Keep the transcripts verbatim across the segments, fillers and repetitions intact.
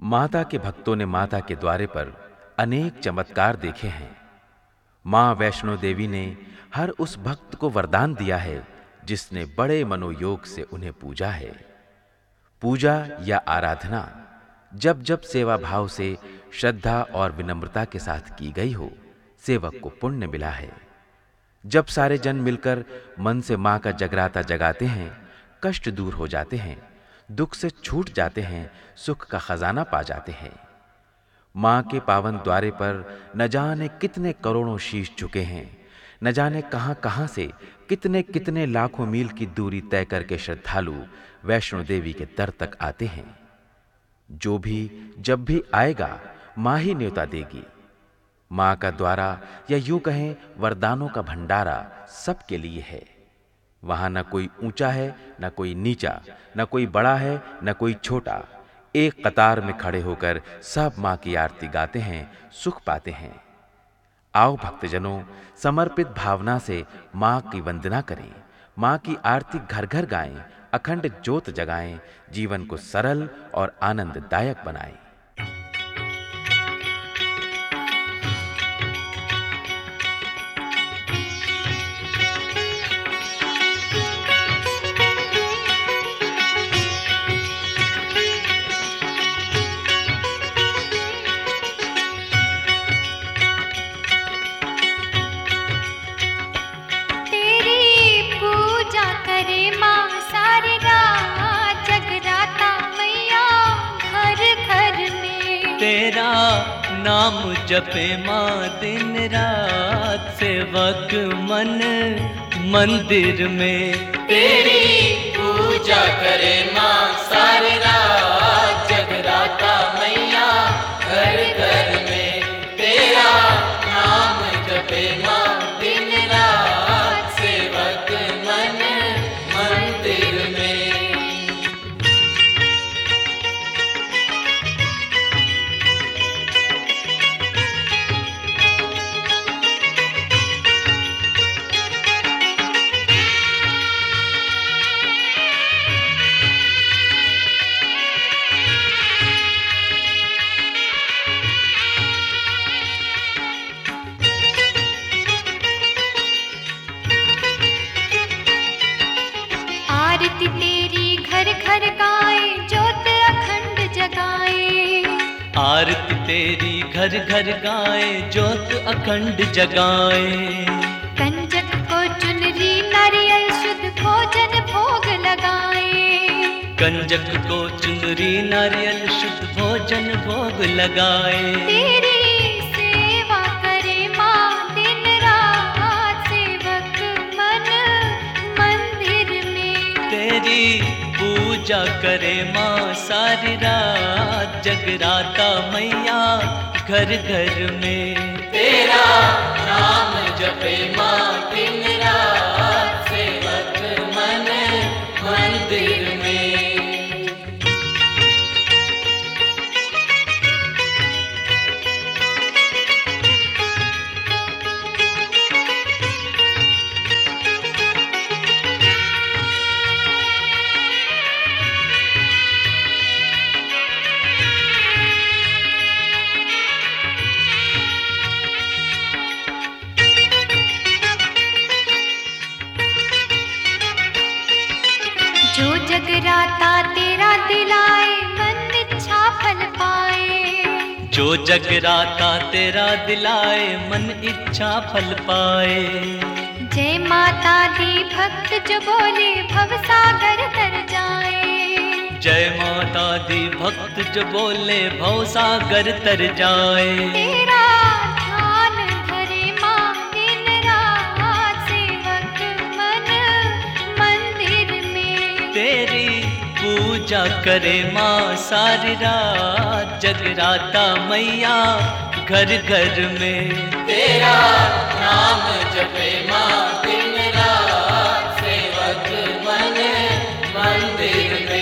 माता के भक्तों ने माता के द्वारे पर अनेक चमत्कार देखे हैं। मां वैष्णो देवी ने हर उस भक्त को वरदान दिया है जिसने बड़े मनोयोग से उन्हें पूजा है। पूजा या आराधना जब जब सेवा भाव से, श्रद्धा और विनम्रता के साथ की गई हो, सेवक को पुण्य मिला है। जब सारे जन मिलकर मन से मां का जगराता जगाते हैं, कष्ट दूर हो जाते हैं, दुख से छूट जाते हैं, सुख का खजाना पा जाते हैं। मां के पावन द्वारे पर न जाने कितने करोड़ों शीश झुके हैं, न जाने कहां-कहां से कितने कितने लाखों मील की दूरी तय करके श्रद्धालु वैष्णो देवी के दर तक आते हैं। जो भी जब भी आएगा, मां ही न्योता देगी। मां का द्वारा या यूं कहें वरदानों का भंडारा सबके लिए है। वहां न कोई ऊंचा है, न कोई नीचा, न कोई बड़ा है, न कोई छोटा। एक कतार में खड़े होकर सब मां की आरती गाते हैं, सुख पाते हैं। आओ भक्तजनों, समर्पित भावना से मां की वंदना करें, मां की आरती घर घर गाएं, अखंड ज्योत जगाएं, जीवन को सरल और आनंददायक बनाएं। तेरा नाम जपे मां दिन रात, सेवक मन मंदिर में। तेरी पूजा करे मां सारी रात, जगराता मैया घर घर में। तेरा नाम जपे मां दिन रात, सेवक मन मंदिर में। आरती तेरी घर घर गाए, ज्योत अखंड जगाए। आरती तेरी घर घर गाए, ज्योत अखंड जगाए। कंजक को चुनरी नारियल शुद्ध भोजन भोग लगाए। कंजक को चुनरी नारियल शुद्ध भोजन भोग लगाए। तेरी सेवा करे मां दिन रात, सेवक मन मंदिर में। तेरी पूजा करे मां सारी रात, जगराता मैया घर घर में। तेरा नाम जपे मां दिन रात, सेवक मन मंदिर में। जो जगराता तेरा दिलाए, मन इच्छा फल पाए। जो जगराता तेरा दिलाए, मन इच्छा फल पाए। जय माता दी भक्त जो बोले, भव सागर तर जाए। जय माता दी भक्त जो बोले, भव सागर तर जाए। तेरा ध्यान धरे मां दिन रात, सेवक मन मंदिर में। तेरी पूजा करे मां सारी रात, जगराता मैया घर घर में। तेरा नाम जपे मां दिन रात, सेवक मन मंदिर में।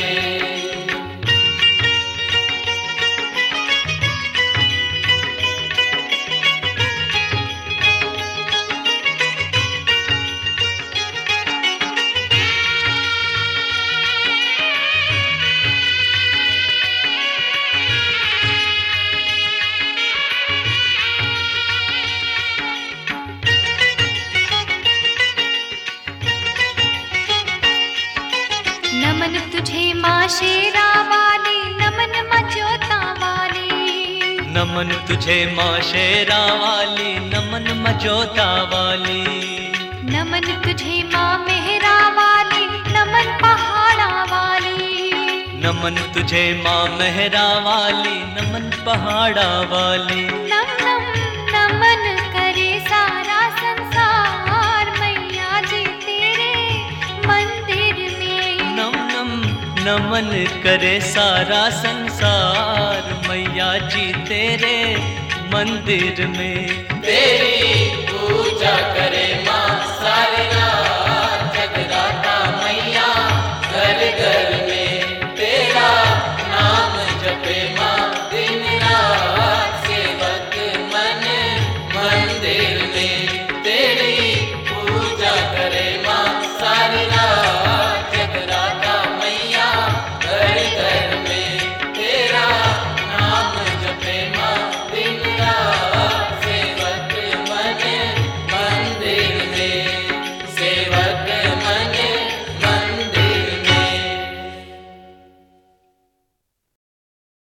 नमन तुझे माँ शेरा वाली, नमन मजोता वाली। नमन तुझे माँ मेहरा वाली, नमन पहाड़ा वाली। नमन तुझे माँ मेहरा वाली, नमन पहाड़ा वाली। नम नम नमन करे सारा संसार, मैया जी तेरे मंदिर में। नम नम नमन करे सारा संसार, मैया जी तेरे मंदिर में।